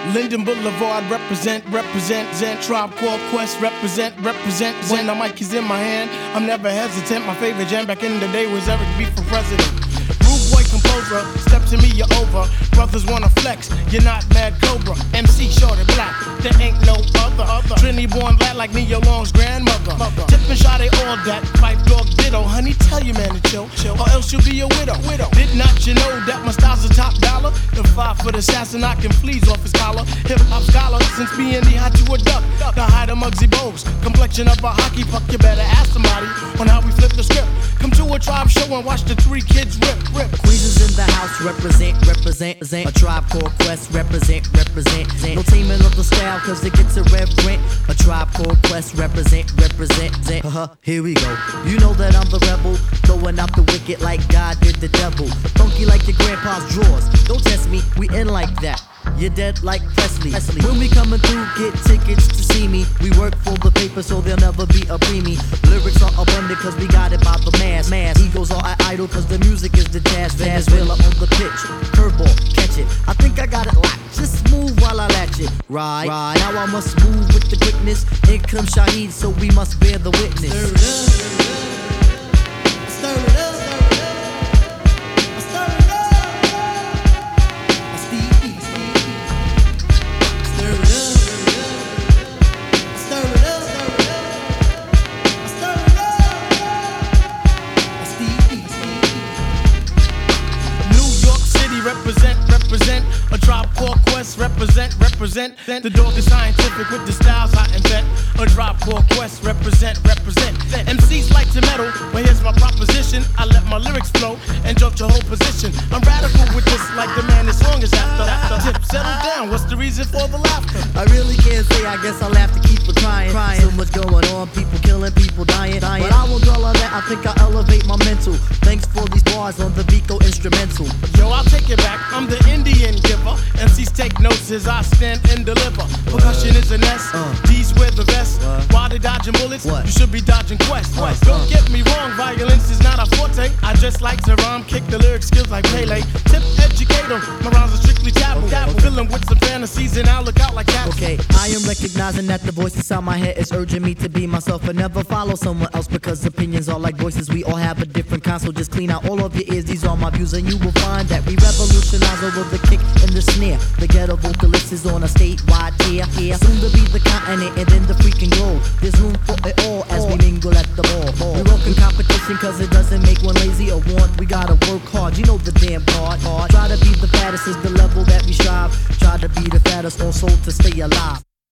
Linden Boulevard, represent, Zen. Tribe Called Quest, represent, Zen. The mic is in my hand, I'm never hesitant. My favorite jam back in the day was Eric B for president. Rude boy composer, step to me, you're over. Brothers wanna flex, you're not Mad Cobra. MC short and black, there ain't no other. Trinity born lad like Neo Long's grandmother. Tip and shot, they all that. Pipe dog ditto. Honey, tell your man to chill, or else you'll be a widow. Did not you know that my style's a top dollar? The 5-foot assassin knocking fleas off his collar. Hip hop scholar, since being the hot to a duck. The height of Muggsy Bogues, complexion of a hockey puck. You better ask somebody on how we flip the script. Come to a tribe show and watch the 3 kids rip. Queens is in the house, represent. A Tribe Called Quest, represent. No teaming of the style, cause it gets irreverent. A Tribe Called Quest, represent. Here we go. You know that I'm the rebel, throwing out the wicked like God did the devil. Funky like your grandpa's drawers. Don't test me, we in like that. You're dead like Presley. When we coming through, get tickets to see me. We work for the paper, so there'll never be a preemie. Lyrics are abundant, cause we got it by the mass. Egos are idle, cause the music is the jazz. Venezuela on the pitch, curveball, catch it. I think I got it locked, just move while I latch it. Right, now I must move with the quickness. In comes Shaheed, so we must bear the witness. Stir it up. Represent, a Tribe Called Quest, represent. The dog is scientific with the styles I invent. A Tribe Called Quest, represent. MCs like to meddle, but here's my proposition. I let my lyrics flow and jump your whole position. I'm radical with this, like the man as long as after. Tip, settle down, what's the reason for the laughter? I really can't say, I guess I'll have to keep it crying. So much going on, people killing, people dying. But I won't dwell on that, I think I'll elevate my mental. Thanks for these bars on the Vico instrumental. Yo, I'll take it back, I'm the Indian giver. MCs take notes as I stand and deliver. Percussion is an S, D's wear the vest. While they dodging bullets, you should be dodging Quest. Don't get me wrong, violence is not a forte. I just like to rhyme, kick the lyric skills like Pele. Tip, educate them, my rhymes are strictly taboo. Filling with some fantasies and I'll look out like that. Okay, I am recognizing that the voice inside my head is urging me to be myself and never follow someone else, because opinions are like voices. We all have a different kind, so just clean out all of your ears. These are my views and you will find that we revolutionize over the kick and the snare. The ghetto vocalist is on a statewide tier. Soon to be the continent and then the freaking globe. There's room for it all as we mingle at the ball. We welcome competition cause it doesn't make one lazy or want. We gotta work hard, you know the damn part. Try to be the fattest is the level that we strive. Try to be the fattest also to stay alive.